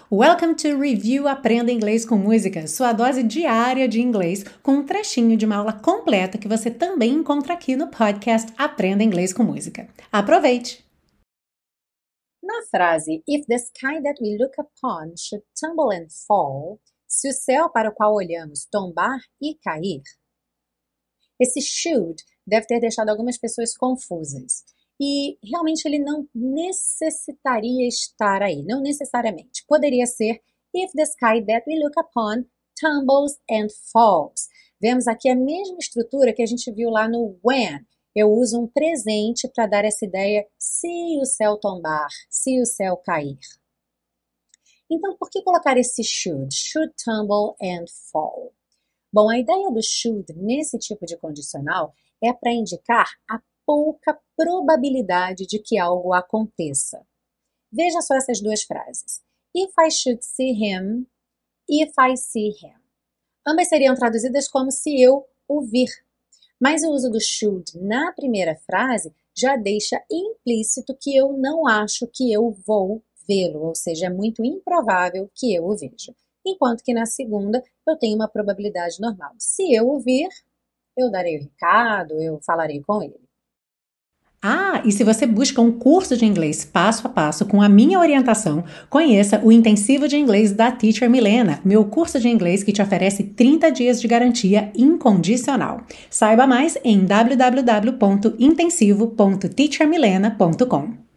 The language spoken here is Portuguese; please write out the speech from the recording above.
Welcome to Review Aprenda Inglês com Música, sua dose diária de inglês, com um trechinho de uma aula completa que você também encontra aqui no podcast Aprenda Inglês com Música. Aproveite! Na frase If the sky that we look upon should tumble and fall, se o céu para o qual olhamos tombar e cair, esse should deve ter deixado algumas pessoas confusas. E realmente ele não necessitaria estar aí, não necessariamente. Poderia ser If the sky that we look upon tumbles and falls. Vemos aqui a mesma estrutura que a gente viu lá no when. Eu uso um presente para dar essa ideia se o céu tombar, se o céu cair. Então, por que colocar esse should? Should tumble and fall. Bom, a ideia do should nesse tipo de condicional é para indicar a pouca probabilidade de que algo aconteça. Veja só essas duas frases. If I should see him, if I see him. Ambas seriam traduzidas como se eu o vir. Mas o uso do should na primeira frase já deixa implícito que eu não acho que eu vou vê-lo, ou seja, é muito improvável que eu o veja. Enquanto que na segunda eu tenho uma probabilidade normal. Se eu o vir, eu darei o recado, eu falarei com ele. Ah, e se você busca um curso de inglês passo a passo com a minha orientação, conheça o Intensivo de Inglês da Teacher Milena, meu curso de inglês que te oferece 30 dias de garantia incondicional. Saiba mais em www.intensivo.teachermilena.com.